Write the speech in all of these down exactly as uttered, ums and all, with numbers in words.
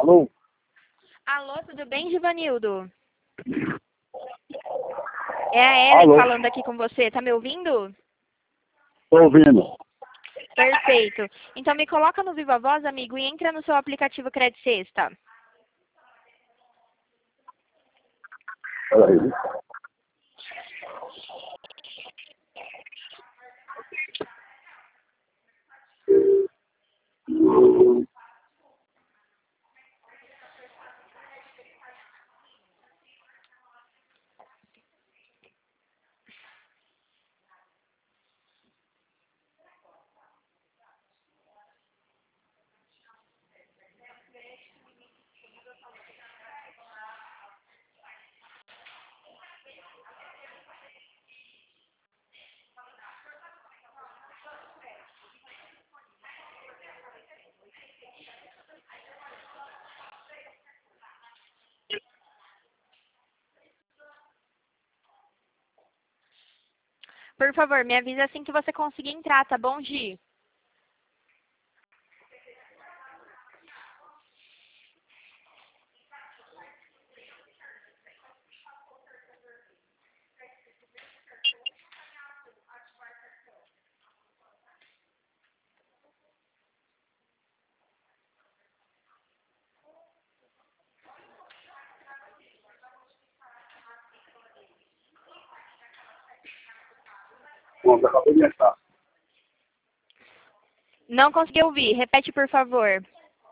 Alô? Alô, tudo bem, Givanildo? É a Ellen Alô? falando aqui com você. Tá me ouvindo? Tô ouvindo. Perfeito. Então me coloca no Viva Voz, amigo, e entra no seu aplicativo Credit Sexta. Peraí. Por favor, me avisa assim que você conseguir entrar, tá bom, Gi? Bom, acabou de entrar. Não consegui ouvir. Repete, por favor.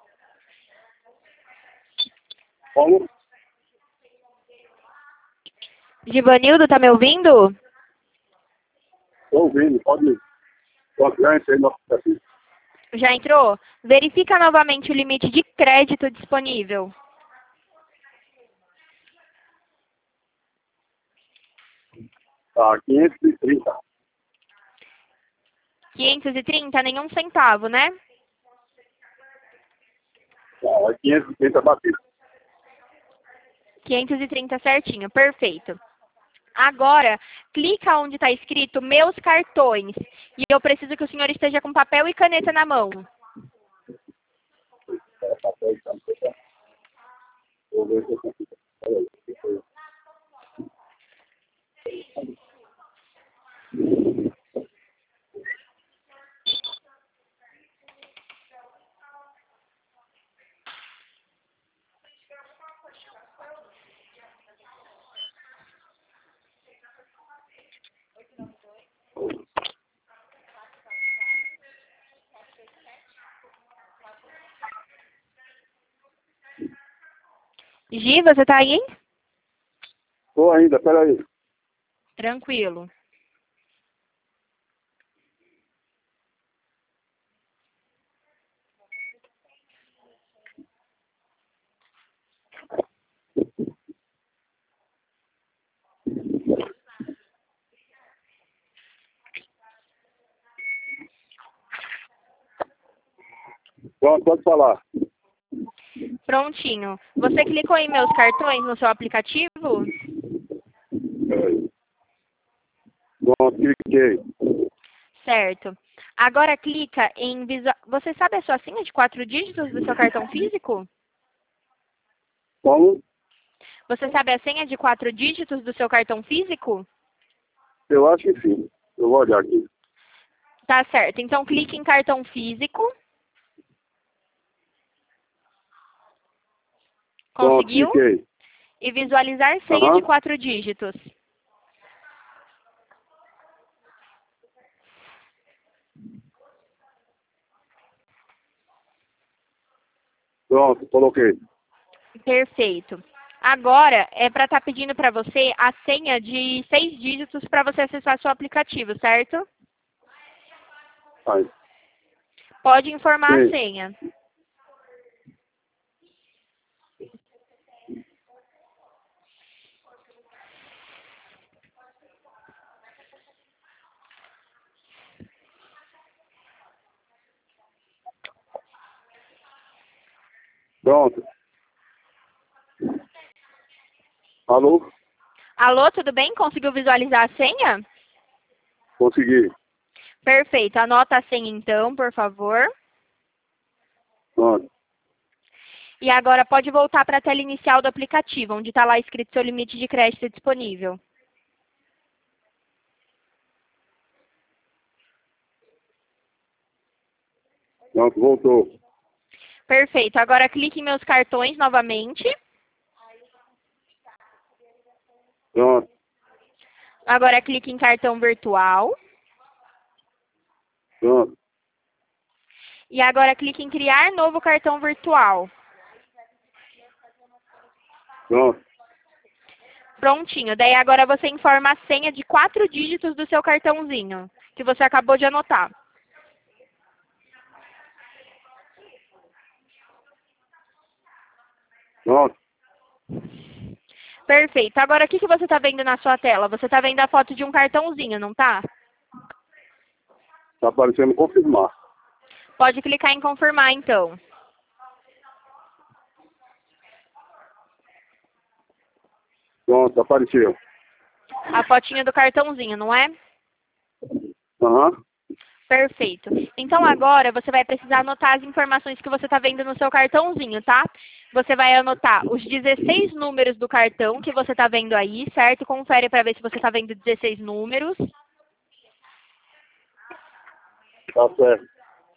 Como? Givanildo, tá me ouvindo? Tô ouvindo, pode ir. Pode já entrei no aplicativo. Já entrou? Verifica novamente o limite de crédito disponível. Tá, quinhentos e trinta. quinhentos e trinta, nenhum centavo, né? Tá, é quinhentos e trinta batido. quinhentos e trinta certinho, perfeito. Agora, clica onde está escrito meus cartões. E eu preciso que o senhor esteja com papel e caneta na mão. É, papel e caneta. Vou ver se eu consigo. Peraí. Gi, você tá aí? Tô ainda, peraí. Tranquilo. Pronto, pode falar. Prontinho. Você clicou em meus cartões no seu aplicativo? Peraí. Pronto, cliquei. Certo. Agora clica em visual... Você sabe a sua senha de quatro dígitos do seu cartão físico? Como? Você sabe a senha de quatro dígitos do seu cartão físico? Eu acho que sim. Eu vou olhar aqui. Tá certo. Então clique em cartão físico. Pronto, Conseguiu? cliquei. E visualizar senha de Aham. quatro dígitos. Pronto, coloquei. Perfeito. Agora é para estar pedindo para você a senha de seis dígitos para você acessar seu aplicativo, certo? Aí. Pode informar a Sim. senha. Pronto. Alô? Alô, tudo bem? Conseguiu visualizar a senha? Consegui. Perfeito. Anota a senha então, por favor. Pronto. E agora pode voltar para a tela inicial do aplicativo, onde está lá escrito seu limite de crédito disponível. Pronto, voltou. Perfeito. Agora clique em meus cartões novamente. Pronto, Agora clique em cartão virtual. pronto, E agora clique em criar novo cartão virtual. pronto, Prontinho. Daí agora você informa a senha de quatro dígitos do seu cartãozinho, que você acabou de anotar. pronto. Perfeito. Agora o que, que você está vendo na sua tela? Você está vendo a foto de um cartãozinho, não tá? Tá aparecendo confirmar. Pode clicar em confirmar, então. Pronto, apareceu. A fotinha do cartãozinho, não é? Aham, Perfeito. Então agora você vai precisar anotar as informações que você está vendo no seu cartãozinho, tá? Você vai anotar os dezesseis números do cartão que você está vendo aí, certo? Confere para ver se você está vendo dezesseis números. tá certo.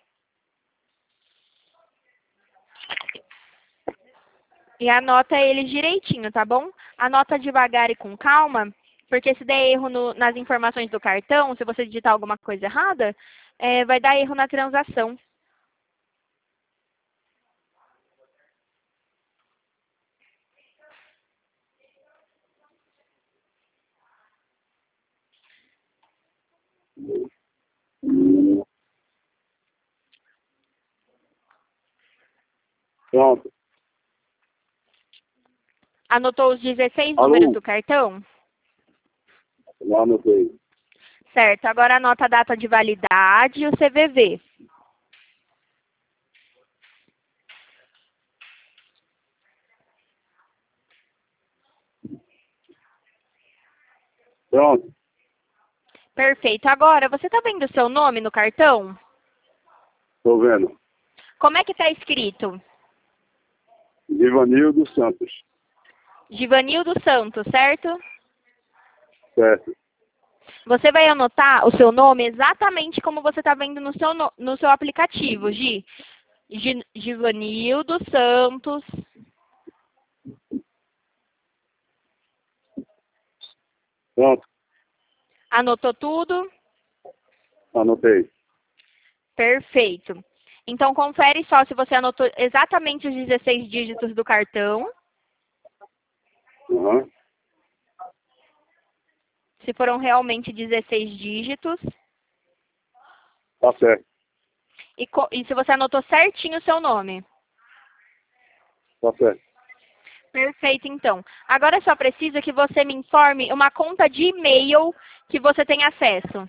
E anota eles direitinho, tá bom? Anota devagar e com calma, porque se der erro no- nas informações do cartão, se você digitar alguma coisa errada, é, vai dar erro na transação. Pronto. Anotou os dezesseis Alô? números do cartão? Já anotei. Certo. Agora anota a data de validade e o C V V. Pronto, Perfeito. Agora, você está vendo o seu nome no cartão? tô vendo. Como é que está escrito? Givanildo Santos. Givanildo Santos, certo? Certo. Você vai anotar o seu nome exatamente como você está vendo no seu, no, no seu aplicativo, Gi. Gi- Givanildo Santos. Pronto, Anotou tudo? anotei. Perfeito. Então, confere só se você anotou exatamente os dezesseis dígitos do cartão. Aham, Se foram realmente dezesseis dígitos. tá certo. E, co- e se você anotou certinho o seu nome. Tá certo. Perfeito, então. Agora só precisa que você me informe uma conta de e-mail que você tem acesso.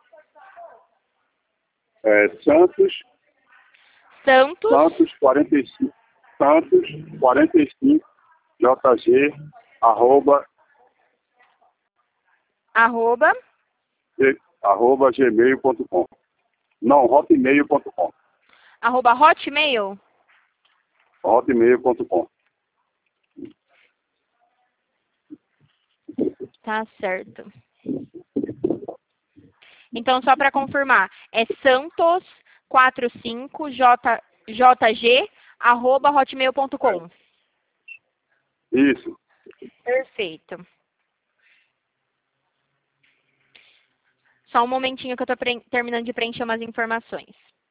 É Santos, Santos, Santos quarenta e cinco, Santos quarenta e cinco, jg, arroba, arroba, g- arroba gmail ponto com. Não, hotmail ponto com. arroba hotmail. hotmail ponto com. Tá certo. Então, só para confirmar, é santos quarenta e cinco jg, arroba hotmail ponto com. Isso. Perfeito. Só um momentinho que eu estou terminando de preencher umas informações.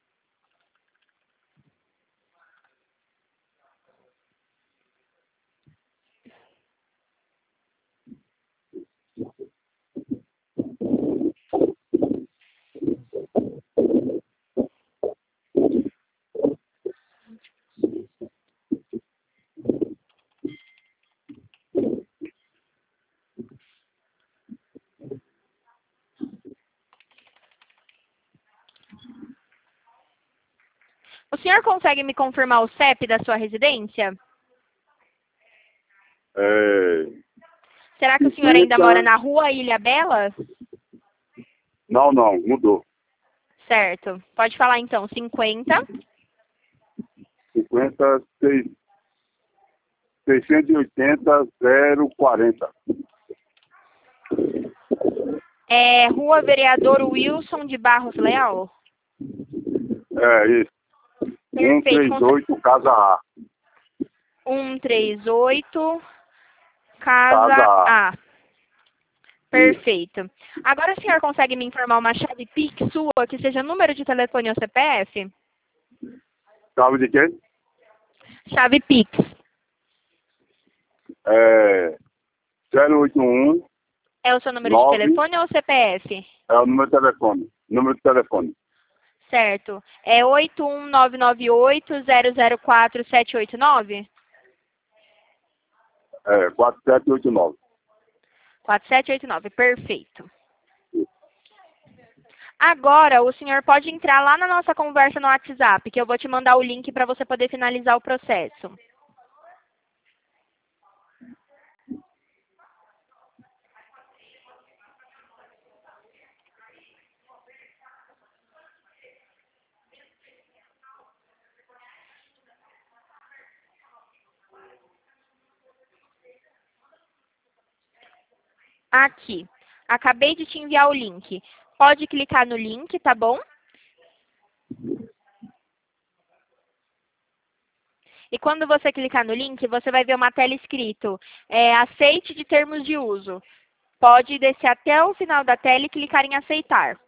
O senhor consegue me confirmar o C E P da sua residência? É, Será que o senhor ainda mora na rua Ilha Bela? não, não, mudou. Certo. Pode falar então, cinquenta, cinquenta e seis, seiscentos e oitenta, zero quarenta. É Rua Vereador Wilson de Barros Leal? É isso. Perfeito. cento e trinta e oito, casa A. cento e trinta e oito, casa, Casa A. A. Perfeito. Agora o senhor consegue me informar uma chave Pix sua, que seja número de telefone ou C P F? Chave de quê? Chave Pix. É zero oito um. É o seu número nove, de telefone ou C P F? é o número de telefone. Número de telefone. Certo. É oito um nove nove oito zero zero quatro sete oito nove? É quatro sete oito nove. quatro sete oito nove, perfeito. Agora, o senhor pode entrar lá na nossa conversa no WhatsApp, que eu vou te mandar o link para você poder finalizar o processo. Aqui. Acabei de te enviar o link. Pode clicar no link, tá bom? E quando você clicar no link, você vai ver uma tela escrito é, aceite de termos de uso. Pode descer até o final da tela e clicar em aceitar.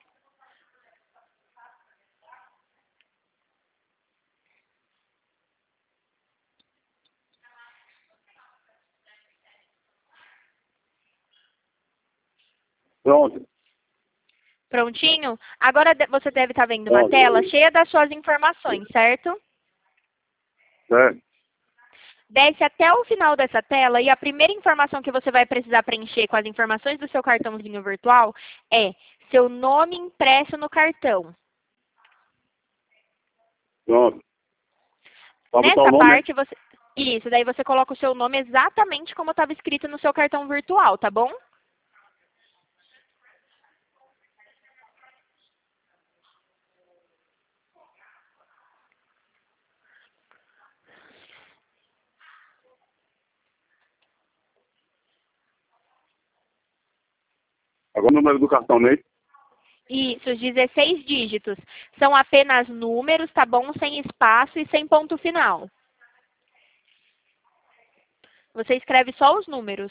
Pronto. Prontinho? Agora de- você deve estar vendo uma Pronto. tela cheia das suas informações, certo? Certo. Desce até o final dessa tela e a primeira informação que você vai precisar preencher com as informações do seu cartãozinho virtual é seu nome impresso no cartão. Pronto. Pra botar o Nessa nome? parte você... Isso, daí você coloca o seu nome exatamente como estava escrito no seu cartão virtual, tá bom? Agora o número do cartão, né? Isso, os dezesseis dígitos. São apenas números, tá bom? Sem espaço e sem ponto final. Você escreve só os números.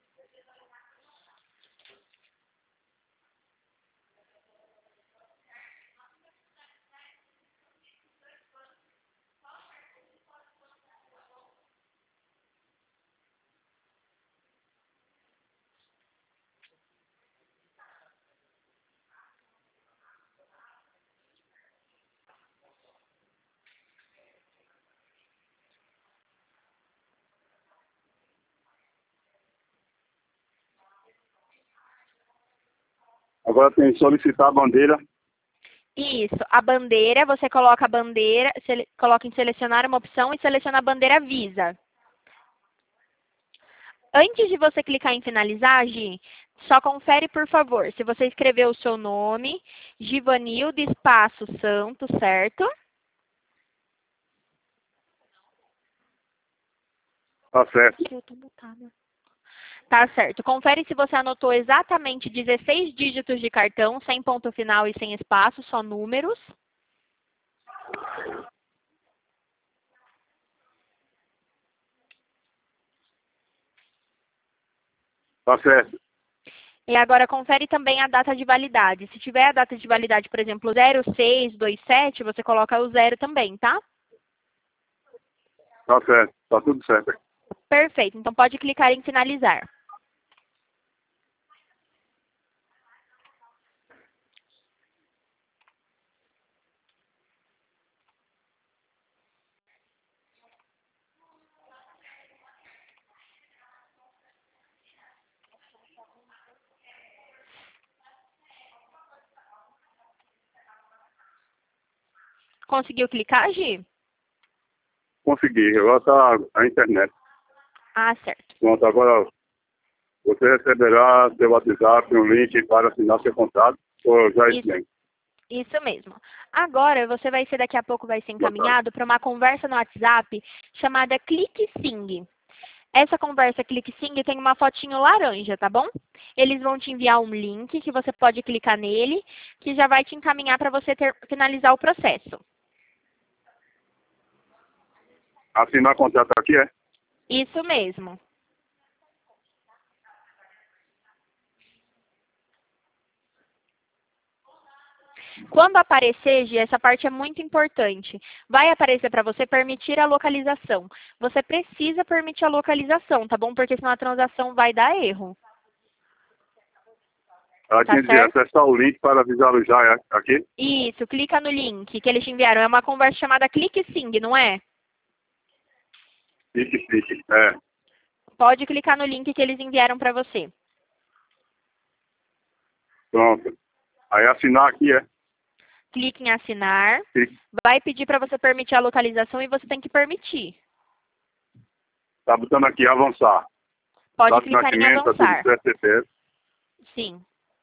Agora tem solicitar a bandeira. Isso, a bandeira, você coloca a bandeira, sele, coloca em selecionar uma opção e seleciona a bandeira Visa. Antes de você clicar em finalizar, Gi, só confere, por favor, se você escreveu o seu nome, Givanildo Espaço Santos, certo? Tá certo. Eu tô mutada. Tá certo. Confere se você anotou exatamente dezesseis dígitos de cartão, sem ponto final e sem espaço, só números. Tá certo. E agora confere também a data de validade. Se tiver a data de validade, por exemplo, zero seis dois sete, você coloca o zero também, tá? Tá certo. Tá tudo certo. Perfeito. Então pode clicar em finalizar. Conseguiu clicar, Gi? Consegui. Agora tá a internet. Ah, certo. Pronto, agora você receberá seu WhatsApp, um link para assinar seu contrato. Ou já Isso, expliquei. isso mesmo. Agora você vai ser, daqui a pouco, vai ser Boa tarde. encaminhado para uma conversa no WhatsApp chamada Clique Sing. Essa conversa ClickSing tem uma fotinho laranja, tá bom? Eles vão te enviar um link que você pode clicar nele, que já vai te encaminhar para você ter, finalizar o processo. Assinar contrato aqui, é? Isso mesmo. Quando aparecer, Gi, essa parte é muito importante. Vai aparecer para você permitir a localização. Você precisa permitir a localização, tá bom? Porque senão a transação vai dar erro. Ela Tá tinha de certo? acessar o link para visualizar é? Aqui? Isso, clica no link que eles te enviaram. É uma conversa chamada ClickSing, não é? Clique, clique. É. Pode clicar no link que eles enviaram para você. Pronto. Aí assinar aqui, é? Clique em assinar. Clique. Vai pedir para você permitir a localização e você tem que permitir. Tá botando aqui avançar. Pode Data de clicar em nascimento, tá tudo avançar. certo, C P F. Sim.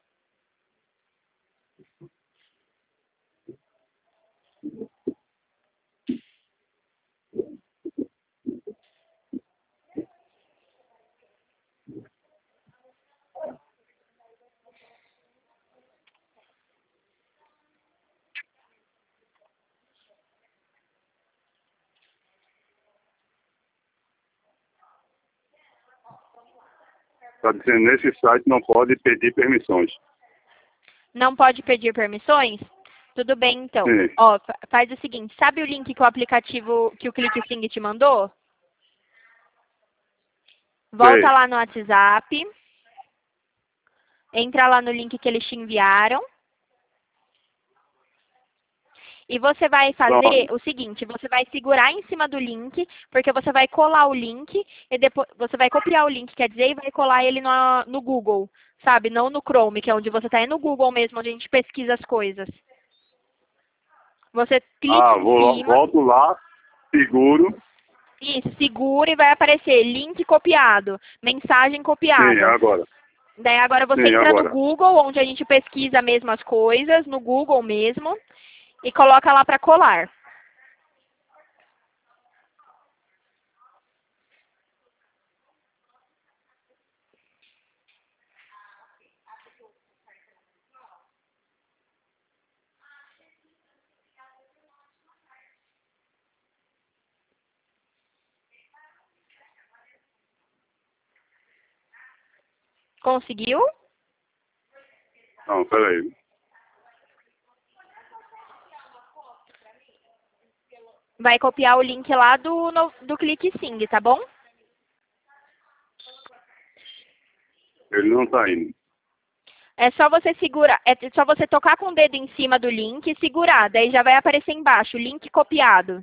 Tá dizendo, nesse site não pode pedir permissões. Não pode pedir permissões? Tudo bem, então. Sim. Ó, fa- faz o seguinte, sabe o link que o aplicativo, que o ClickSing te mandou? Volta Sei. lá no WhatsApp. Entra lá no link que eles te enviaram. E você vai fazer Pronto. o seguinte, você vai segurar em cima do link, porque você vai colar o link, e depois você vai copiar o link, quer dizer, e vai colar ele no, no Google, sabe? Não no Chrome, que é onde você está, é no Google mesmo, onde a gente pesquisa as coisas. Você clica Ah, em vou, lá- cima, volto lá, seguro. isso, segura e vai aparecer link copiado, mensagem Sim, copiada. agora. Daí agora você Sim, entra no agora. Google, onde a gente pesquisa mesmo as coisas, no Google mesmo, e coloca lá para colar. Conseguiu? Não, peraí. Vai copiar o link lá do, no- do ClickSing, tá bom? Ele não tá indo. É só você segurar, é só você tocar com o dedo em cima do link e segurar, daí já vai aparecer embaixo, link copiado.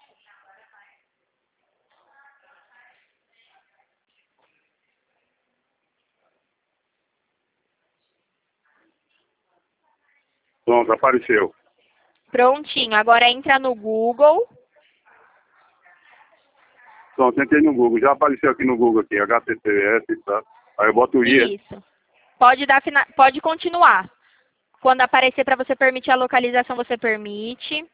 Pronto, apareceu. Prontinho, agora entra no Google. Pronto, entrei no Google. Já apareceu aqui no Google aqui, H T T P S, tá? Aí eu boto o I. é? Isso. Pode dar fina- pode continuar. Quando aparecer para você permitir a localização, você permite.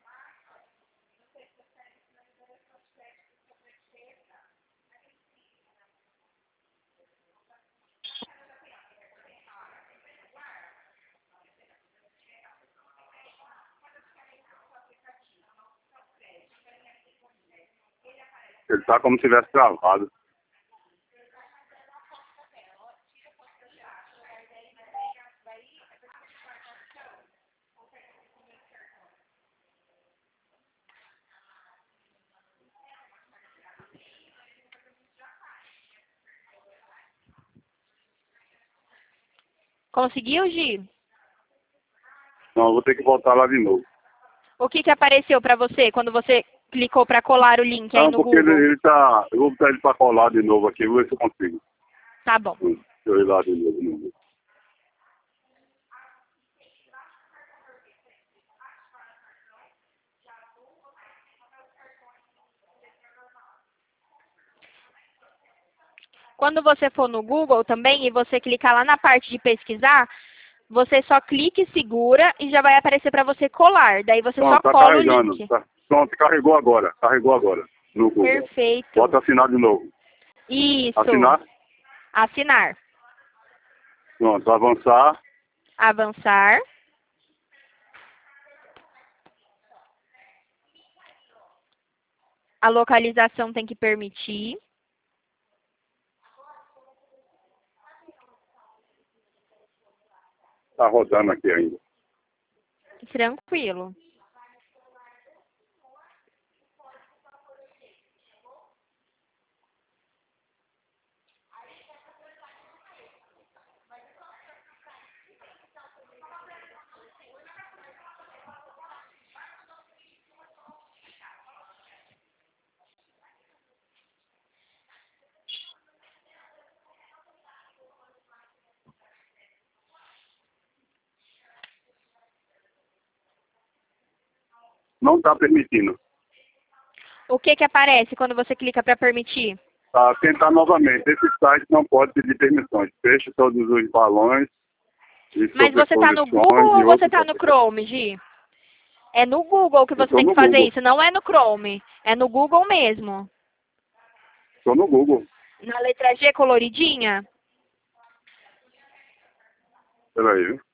Ele tá como se tivesse travado. Conseguiu, Gi? Não, eu vou ter que voltar lá de novo. O que que apareceu para você quando você clicou para colar o link aí Não, no porque ele, Google? ele tá... Eu vou botar ele pra colar de novo aqui, vou ver se eu consigo. Tá bom. Hum, Deixa eu ir lá de novo. de novo. Quando você for no Google também e você clicar lá na parte de pesquisar, você só clica e segura e já vai aparecer para você colar. Daí você só Pronto, tá cola o carregando. link. Tá. Pronto, carregou agora. Carregou agora. No Google. Perfeito. Bota assinar de novo. Isso. Assinar? Assinar. Pronto, avançar. Avançar. A localização tem que permitir. Tá rodando aqui ainda. Tranquilo. Não está permitindo. O que que aparece quando você clica para permitir? Tá, tentar novamente. Esse site não pode pedir permissões. Feche todos os balões. Mas você está no Google ou você está no Chrome, Gi? É no Google que você tem que fazer isso, não é no Chrome. É no Google mesmo. Estou no Google. Na letra G coloridinha? Espera aí, viu?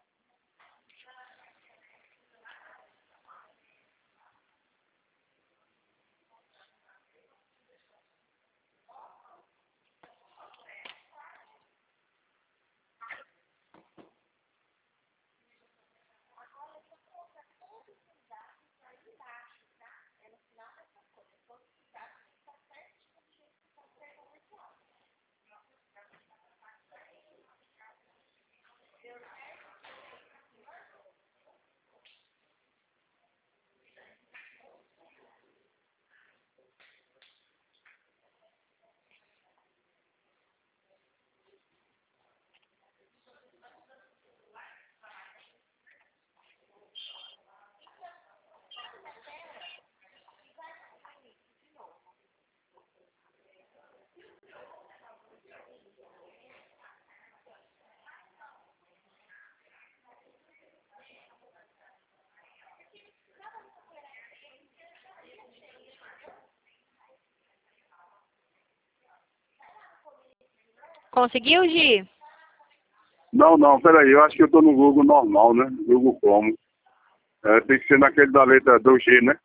Conseguiu, Gi? Não, não, peraí, eu acho que eu estou no Google normal, né? Google Chrome. É, tem que ser naquele da letra do G, né?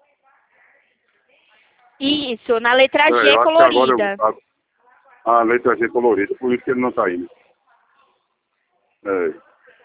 Isso, na letra Peraí, G eu acho que colorida. agora eu, a, a letra G colorida, por isso que ele não está indo. É.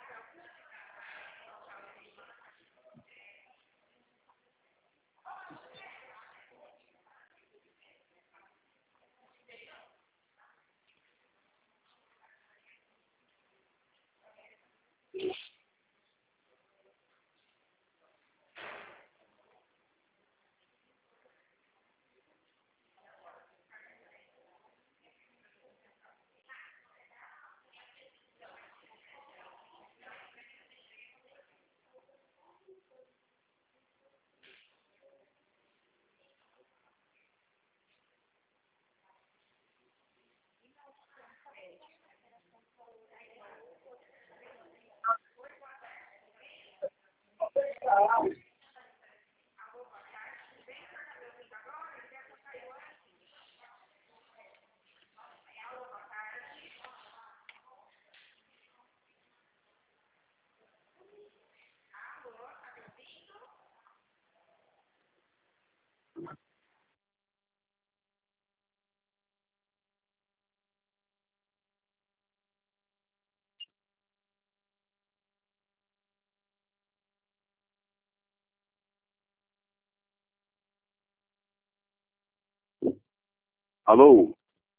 Alô?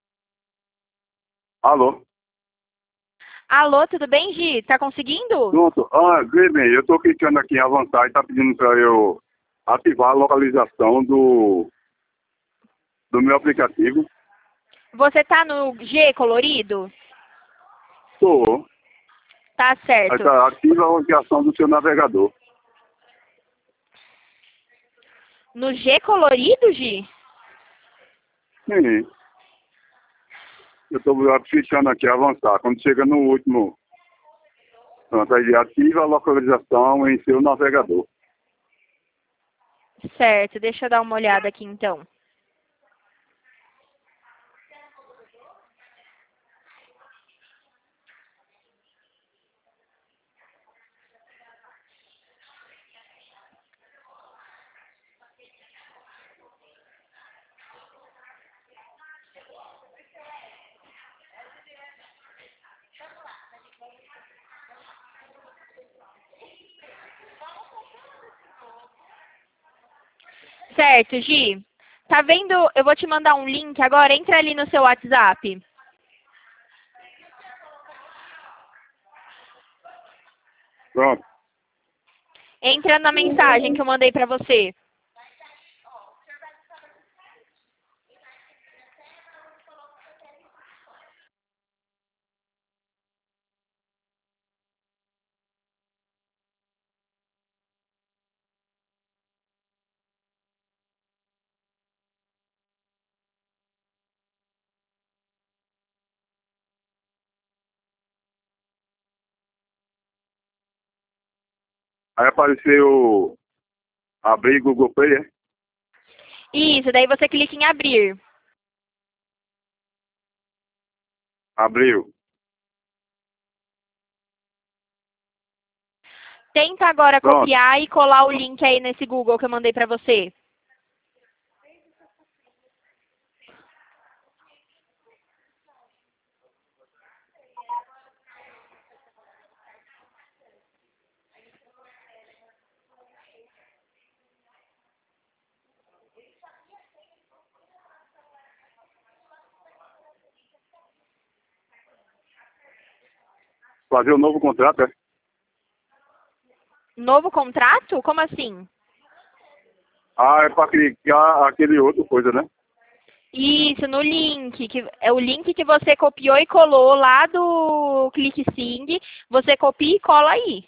Alô? Alô, tudo bem, Gi? Tá conseguindo? Pronto. Ah, vê bem, eu estou clicando aqui em avançar e está pedindo para eu ativar a localização do, do meu aplicativo. Você tá no G colorido? Estou. Tá Aí certo. está ativa a localização do seu navegador. No G colorido, Gi? Sim. Eu estou clicando aqui avançar. Quando chega no último, pronto, aí ativa a localização em seu navegador. Certo, deixa eu dar uma olhada aqui então. Certo, Gi. Tá vendo? Eu vou te mandar um link agora. Entra ali no seu WhatsApp. Pronto. Entra na mensagem que eu mandei pra você. Aí apareceu abrir Google Play, é? Isso, daí você clica em abrir. Abriu. Tenta agora Pronto. copiar e colar o link aí nesse Google que eu mandei pra você. Fazer um novo contrato, é? Novo contrato? Como assim? Ah, é para clicar aquele outro coisa, né? Isso, no link, que é o link que você copiou e colou lá do ClickSing, você copia e cola aí.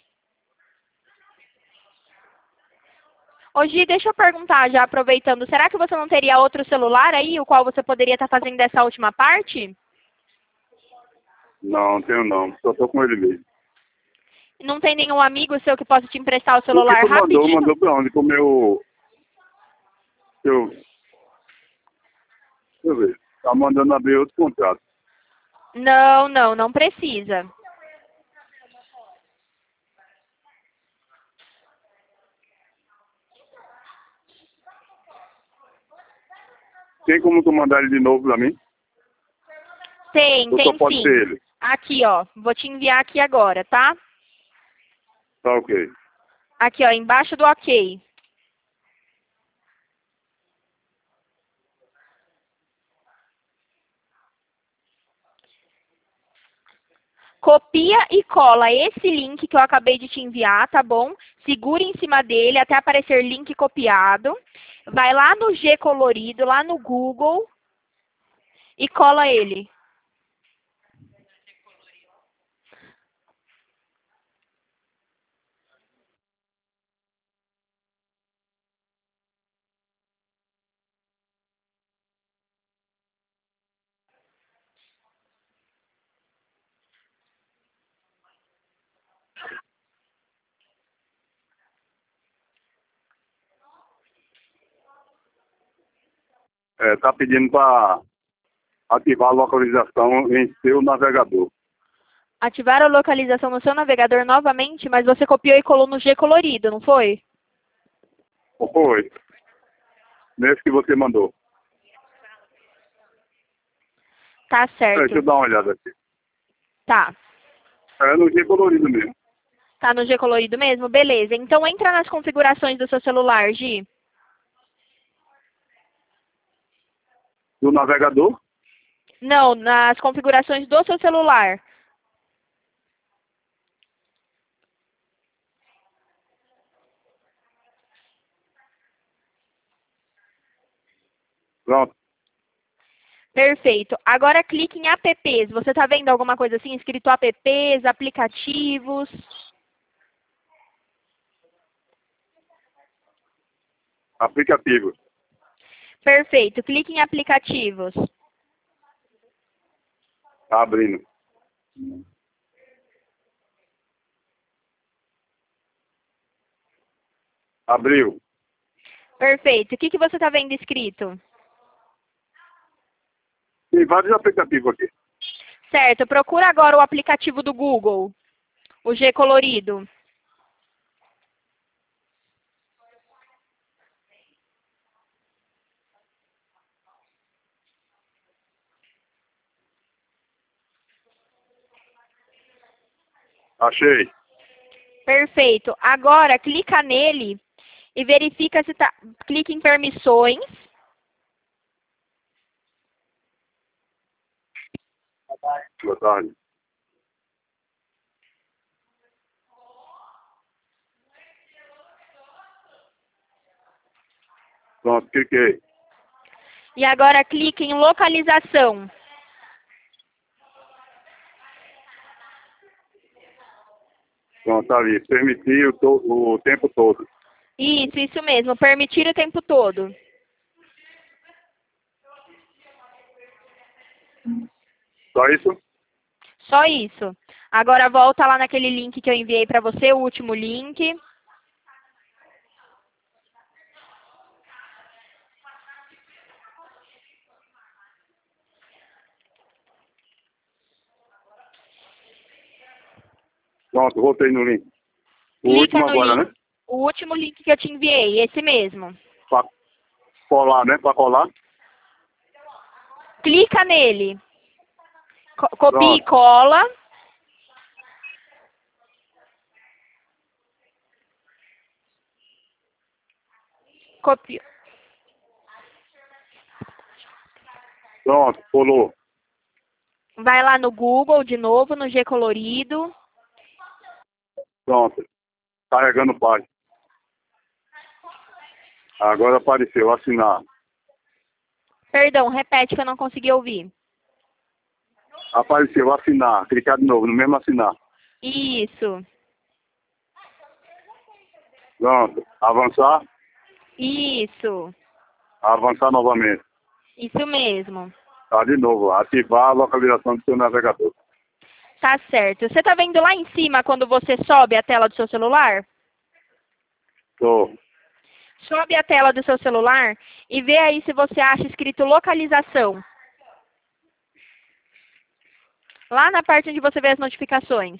Ô Gi, deixa eu perguntar já, aproveitando, será que você não teria outro celular aí, o qual você poderia estar fazendo essa última parte? Não, não tenho não. Só tô com ele mesmo. Não tem nenhum amigo seu que possa te emprestar o O que celular tu mandou? rapidinho? Mandou pra onde? Pro meu... Eu... Deixa eu ver. Tá mandando abrir outro contrato. Não, não, não precisa. Tem como tu mandar ele de novo pra mim? Tem, Ou só tem pode sim. ser ele? Aqui, ó, vou te enviar aqui agora, tá? Tá ok. Aqui, ó, embaixo do ok. Copia e cola esse link que eu acabei de te enviar, tá bom? Segura em cima dele até aparecer link copiado. Vai lá no G colorido, lá no Google e cola ele. É, tá pedindo pra ativar a localização em seu navegador. Ativar a localização no seu navegador novamente, mas você copiou e colou no G colorido, não foi? Foi. Nesse que você mandou. Tá É, deixa eu certo. dar uma olhada aqui. Tá. É no G colorido mesmo. Tá no G colorido mesmo? Beleza. Então entra nas configurações do seu celular, Gi. Do navegador? Não, nas configurações do seu celular. Pronto. Perfeito. Agora clique em apps. Você está vendo alguma coisa assim escrito apps, aplicativos? Aplicativo. Perfeito. Clique em aplicativos. Tá abrindo. Abriu. Perfeito. O que, que você está vendo escrito? Tem vários aplicativos aqui. Certo. Procura agora o aplicativo do Google. O G colorido. Achei. Perfeito. Agora clica nele e verifica se tá... Clique em permissões. Boa tarde. Pronto, cliquei. E agora clique em localização. Pronto, tá ali. Permitir o, to o tempo todo. Isso, isso mesmo. Permitir o tempo todo. Só isso? Só isso. Agora volta lá naquele link que eu enviei para você, o último link. Pronto, voltei no link. O Clica último no agora, link. né? O último link que eu te enviei, esse mesmo. Pra colar, né? Pra colar. Clica nele. Co copia e Pronto. cola. Copia. Pronto, colou. Vai lá no Google de novo, no G colorido. Pronto. Carregando página. Agora apareceu, assinar. Perdão, repete que eu não consegui ouvir. Apareceu, assinar. Clicar de novo, no mesmo assinar. Isso. Pronto. Avançar. Isso. Avançar novamente. Isso mesmo. Tá, de novo. Ativar a localização do seu navegador. Tá certo. Você tá vendo lá em cima quando você sobe a tela do seu celular? Tô. Sobe a tela do seu celular e vê aí se você acha escrito localização. Lá na parte onde você vê as notificações.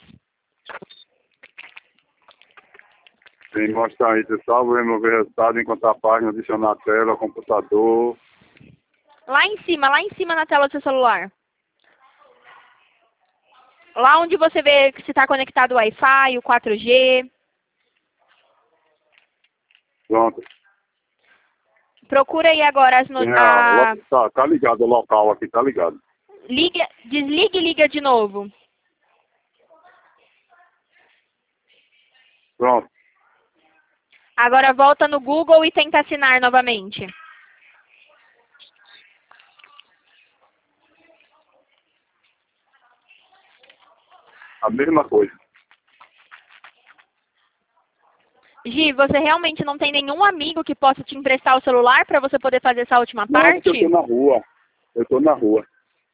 Tem que mostrar isso. Salvo, remover resultado, encontrar a página, adicionar a tela, computador. Lá em cima, lá em cima na tela do seu celular. Lá onde você vê que se está conectado o Wi-Fi, o quatro G. Pronto. Procura aí agora as no... Tem a, a... tá, tá ligado o local aqui, tá ligado. Liga, desliga e liga de novo. Pronto. Agora volta no Google e tenta assinar novamente. A mesma coisa. Gi, você realmente não tem nenhum amigo que possa te emprestar o celular para você poder fazer essa última Não, porque eu parte? tô na rua. Eu tô na rua.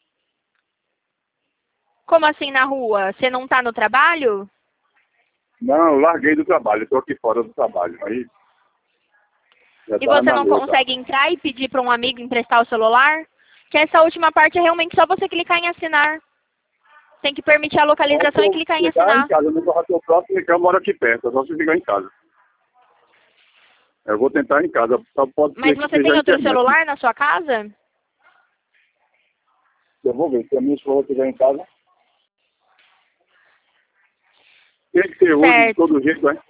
Como assim na rua? Você não está no trabalho? Não, eu larguei do trabalho. Eu tô aqui fora do trabalho. Aí, já E tava você na não rua, tá? consegue entrar e pedir para um amigo emprestar o celular? Que essa última parte é realmente só você clicar em assinar. Tem que permitir a localização e clicar em Ficar em assinar. casa, eu não vou o próximo, que eu moro aqui perto. É só você ficar em casa. Eu vou tentar em casa. Só pode Mas ser que você seja tem a outro internet. celular na sua casa? Eu vou ver. Se a minha esposa estiver em casa. Tem que ser hoje de Certo. todo jeito, né?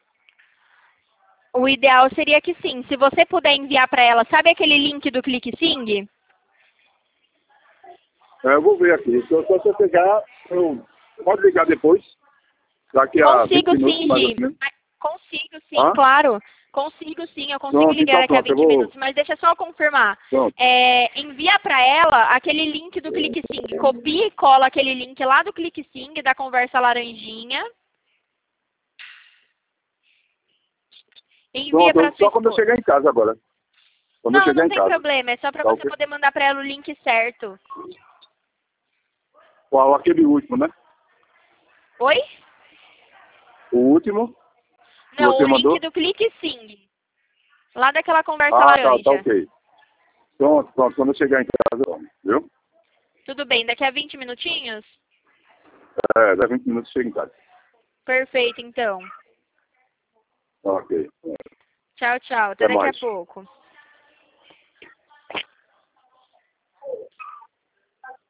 O ideal seria que sim. Se você puder enviar para ela, sabe aquele link do ClickSing? É, eu vou ver aqui. Se eu, se eu chegar, eu... pode ligar depois. Daqui a vinte Consigo minutos, sim, mais ou Gi. menos. Consigo sim, Hã? claro. Consigo sim, eu consigo Pronto, ligar então daqui a pronto. Eu vinte vou... minutos. Mas deixa eu só confirmar. Pronto. É, envia para ela aquele link do ClickSing. Copia e cola aquele link lá do ClickSing, da conversa laranjinha. Envia Pronto, para eu- sua só quando eu esposa. chegar em casa agora. Quando eu Não, chegar não em tem casa. problema. É só para Tá você ok? poder mandar para ela o link certo. Qual? Aquele último, né? Oi? O último que Não, você o link mandou? do ClickSing. Lá daquela conversa Ah, tá, tá laranja. ok. Pronto, pronto. Quando eu chegar em casa, eu- viu? Tudo bem, daqui a vinte minutinhos? É, dá vinte minutos chega em casa. Perfeito, então. Ok. Tchau, tchau. Até Até daqui a mais. pouco.